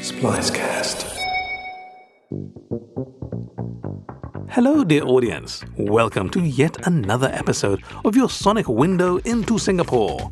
Splicecast. Hello, dear audience. Welcome to yet another episode of your sonic window into Singapore.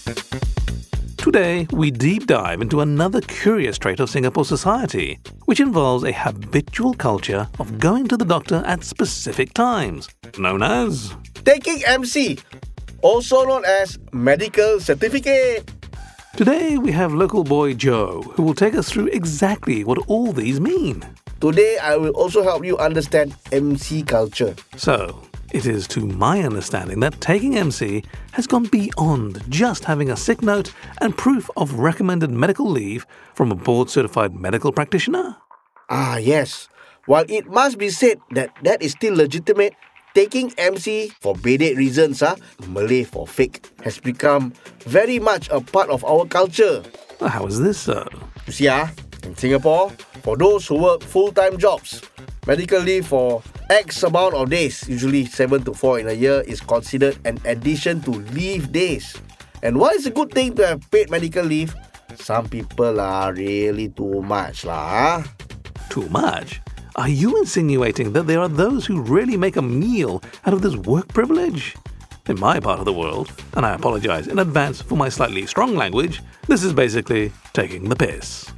Today, we deep dive into another curious trait of Singapore society, which involves a habitual culture of going to the doctor at specific times, known as taking MC, also known as medical certificate. Today, we have local boy Joe, who will take us through exactly what all these mean. Today, I will also help you understand MC culture. So, it is to my understanding that taking MC has gone beyond just having a sick note and proof of recommended medical leave from a board-certified medical practitioner. Ah, yes. While it must be said that is still legitimate, taking MC for bedek reasons, Malay for fake, has become very much a part of our culture. How is this so? You see, in Singapore, for those who work full-time jobs, medical leave for X amount of days, usually 7 to 4 in a year, is considered an addition to leave days. And while it's a good thing to have paid medical leave, some people are really too much lah. Too much? Are you insinuating that there are those who really make a meal out of this work privilege? In my part of the world, and I apologize in advance for my slightly strong language, this is basically taking the piss.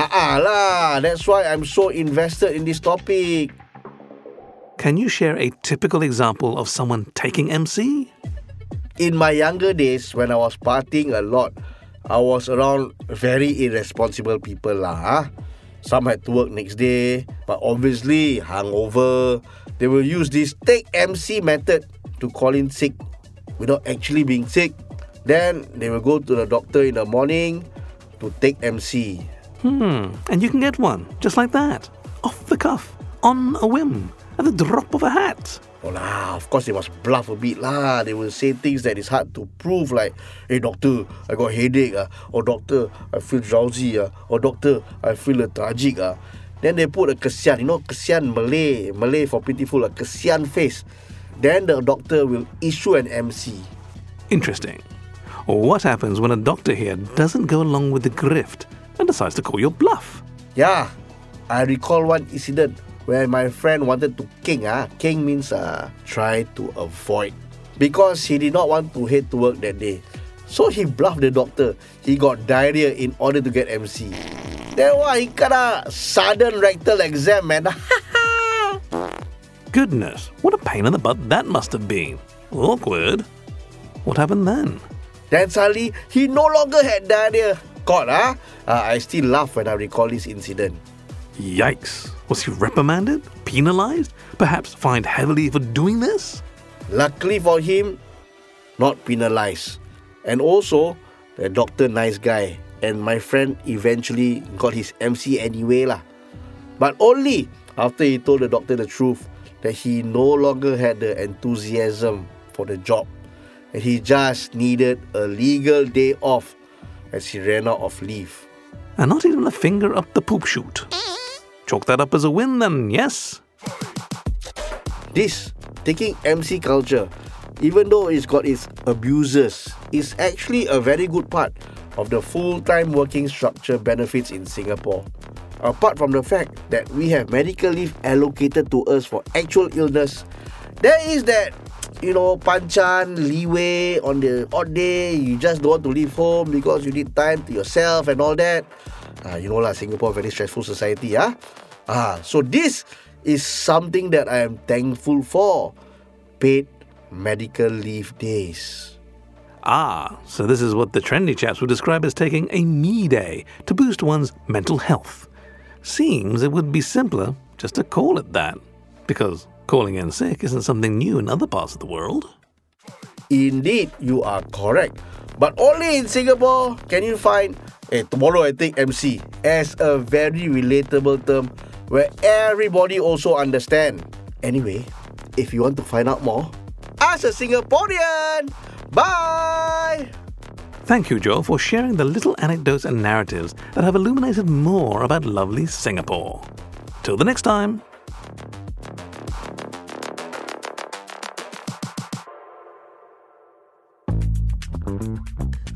Lah, that's why I'm so invested in this topic. Can you share a typical example of someone taking MC? In my younger days, when I was partying a lot, I was around very irresponsible people lah. Some had to work next day, but obviously hungover. They will use this take MC method to call in sick without actually being sick. Then they will go to the doctor in the morning to take MC. And you can get one, just like that, off the cuff, on a whim, at the drop of a hat. Oh lah, of course they must bluff a bit lah. They will say things that is hard to prove, like, "Hey doctor, I got headache or doctor, I feel drowsy or doctor, I feel lethargic Then they put a kesian, kesian Malay for pitiful, a kesian face. Then the doctor will issue an MC. Interesting. What happens when a doctor here doesn't go along with the grift and decides to call your bluff? Yeah, I recall one incident where my friend wanted to king. King means try to avoid, because he did not want to head to work that day. So he bluffed the doctor. He got diarrhea in order to get MC. Then he got a sudden rectal exam, man. Goodness, what a pain in the butt that must have been. Awkward. What happened then? Then suddenly, he no longer had diarrhea. God, I still laugh when I recall this incident. Yikes. Was he reprimanded? Penalized? Perhaps fined heavily for doing this? Luckily for him, not penalized. And also, the doctor nice guy. And my friend eventually got his MC anyway lah. But only after he told the doctor the truth, that he no longer had the enthusiasm for the job. And he just needed a legal day off as he ran out of leave. And not even a finger up the poop chute. Chalk that up as a win then, yes? This taking MC culture, even though it's got its abusers, is actually a very good part of the full-time working structure benefits in Singapore. Apart from the fact that we have medical leave allocated to us for actual illness, there is that, panchan, leeway on the odd day. You just don't want to leave home because you need time to yourself and all that. Singapore, very stressful society, So this is something that I am thankful for. Paid medical leave days. So this is what the trendy chaps would describe as taking a me day to boost one's mental health. Seems it would be simpler just to call it that, because calling in sick isn't something new in other parts of the world. Indeed, you are correct. But only in Singapore can you find, tomorrow I take MC, as a very relatable term where everybody also understand. Anyway, if you want to find out more, ask a Singaporean. Bye! Thank you, Joe, for sharing the little anecdotes and narratives that have illuminated more about lovely Singapore. Till the next time.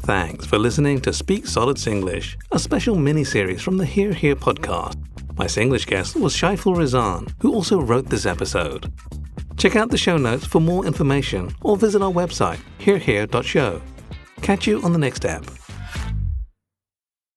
thanks for listening to Speak Solid Singlish, a special mini-series from the Hear Here podcast. My Singlish guest was Shaiful Rizan, who also wrote this episode. Check out the show notes for more information or visit our website, hearhere.show. Catch you on the next ep.